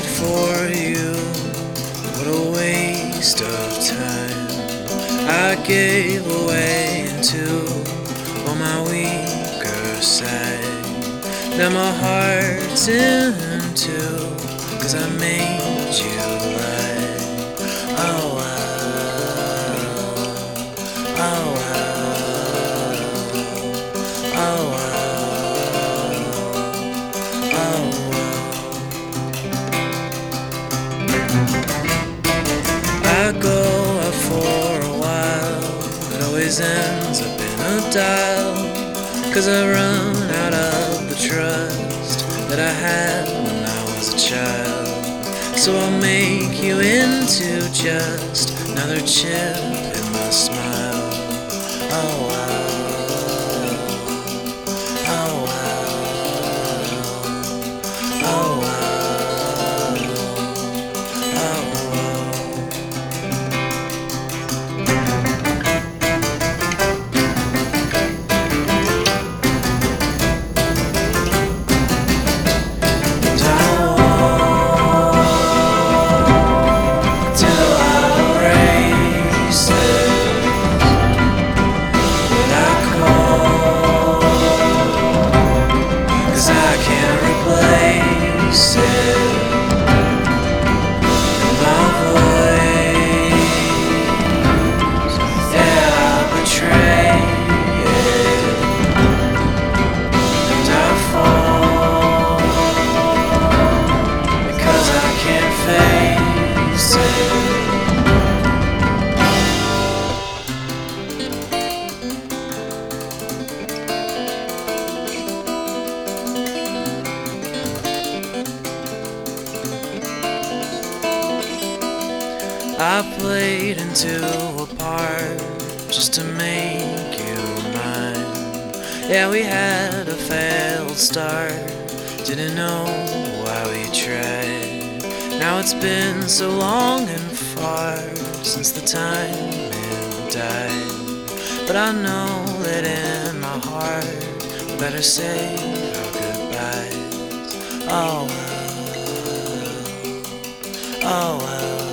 for you. What a waste of time. I gave away into all my weaker side. Now my heart's in two, 'cause I made you lie. Oh well, oh well, oh well, oh well. I go out for a while, it always ends up in a dial, 'cause I run out of the trust that I had when I was a child. So I'll make you into just another chip in my smile. Oh well, oh well, oh well, oh well. I played into a part just to make you mine. Yeah, we had a failed start, didn't know why we tried. Now it's been so long and far since the time man died. But I know that in my heart we better say our goodbyes. Oh well, oh well.